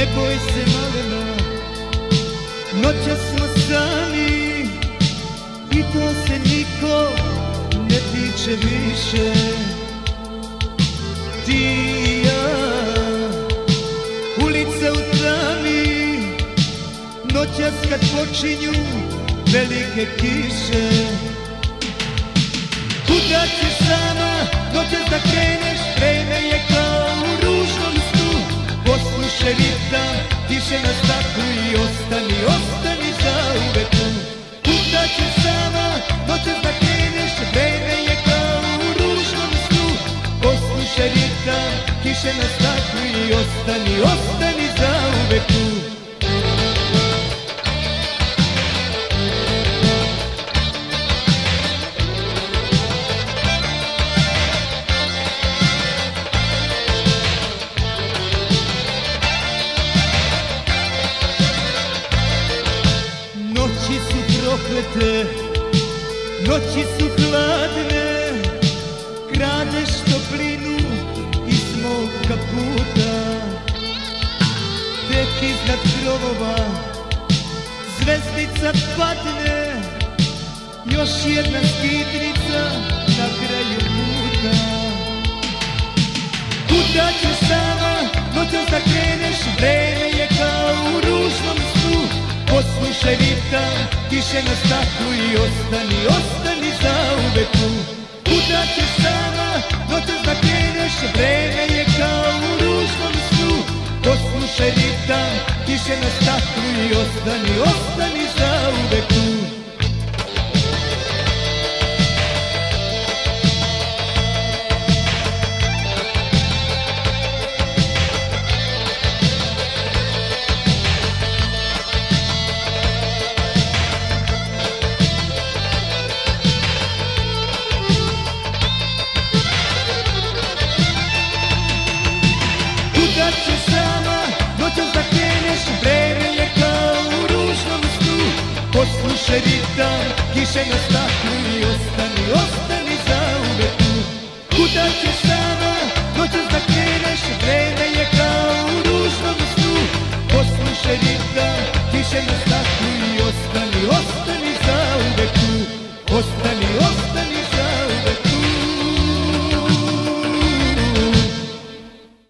Ne boj se malena, noća smo sami i to se niko ne tiče više. Ti i ja, ulice u tami, noćas kad počinju velike kiše. Kuda ćeš sama, noćas da kreneš, vreme je kao u ružnom snu. Poslušaj ritam, tiše na staklu i ostani, ostani zauvek tu. Kuda ćeš sama, noćas da kreneš, vreme je kao u ružnom snu. Poslušaj ritam, tiše na staklu i ostani, ostani zauvek tu. Noći su proklete, noći su hladne, kradeš toplinu iz mog kaputa. Tek iznad krovova zvezdica padne, još jedna skitnica na kraju puta. Kuda ćeš sama, noćas da kreneš, vreme je kao u ružnom snu. Poslušaj ritam, tiše na staklu i ostani, ostani zauvek tu. Kuda ćeš sama, noćas da kreneš, vreme je kao u ružnom snu. Poslušaj ritam, tiše na staklu i ostani, ostani zauvek tu. Kuda ćeš sama, noćas da kreneš, vreme je kao u ružnom snu. Poslušaj ritam, kiše na staklu i ostani, ostani.